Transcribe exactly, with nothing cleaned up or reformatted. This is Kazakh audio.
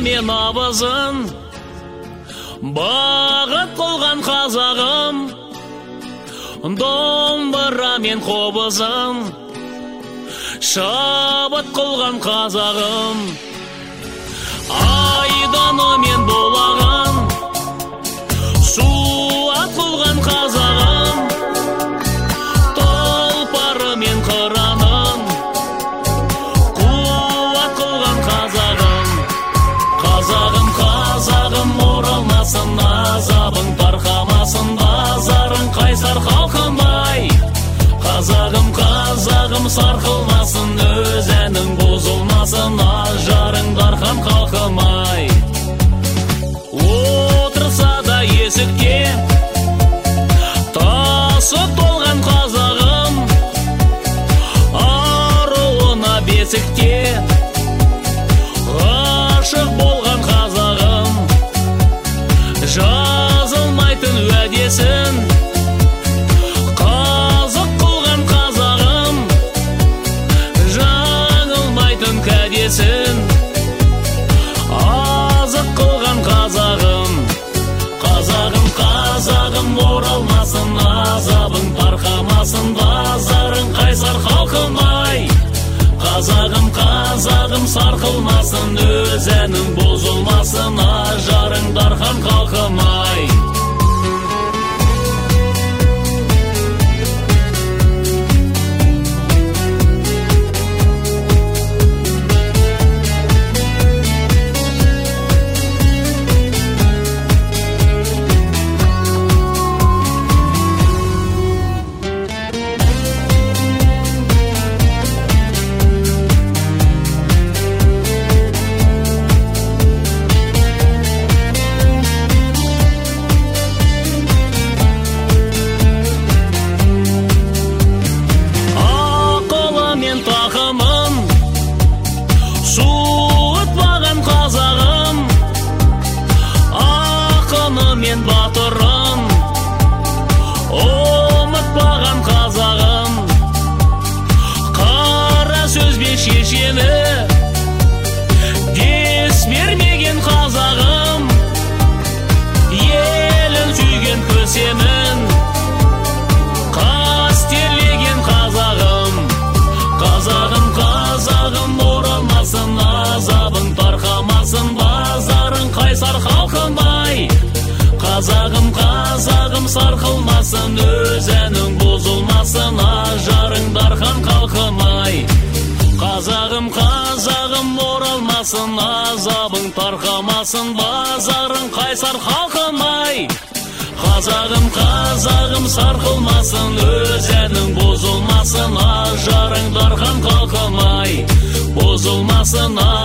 мен абызын бағыт қылған қазағым, домбыра мен қобызым шабыт қылған қазағым, айданы мен болағын суат қылған қазағым, толпары мен қыранын қуат қылған қазағым. Қазағым, қазағым, оралмасын азабың, тарқамасын базарың, қайсар халқым-ай. Қазағым, қазағым, сарқылмасын өз әнің, бұзылмасын ажарың, дархан халқым-ай. Отырса да есікте тасы толған қазағым, аруына бесікте ғашық болған қазағым, жазылмайтын уәдесін қазық қылған қазағым, жаңылмайтын кәдесін азық қылған қазағым. Қазағым, қазағым, оралмасын азабың, тарқамасын базарың, қайсар халқым-ай. Қазағым, қазағым, сарқылмасын өз әнің, бұзылмасын ажарың, дархан халқым-ай. Суытпаған қазағым, ақыны мен батырым, ұмытпаған қазағым, қара сөзбен шешені дес бермеген қазағым, елін сүйген көсемін қастерлеген қазағым. Қазағым, қазағым, оралмасын азабың, тарқамасын базарың, қайсар халқым-ай. Қазағым, қазағым, сарқылмасын өз әнің, бұзылмасын ажарың, дархан халқым-ай. Қазағым, қазағым, оралмасын азабың, тарқамасын базарың, қайсар халқым-ай. Қазағым, қазағым, сарқылмасын өз әнің, бұзылмасын ажарың, дархан халқым-ай. Бұзылмасын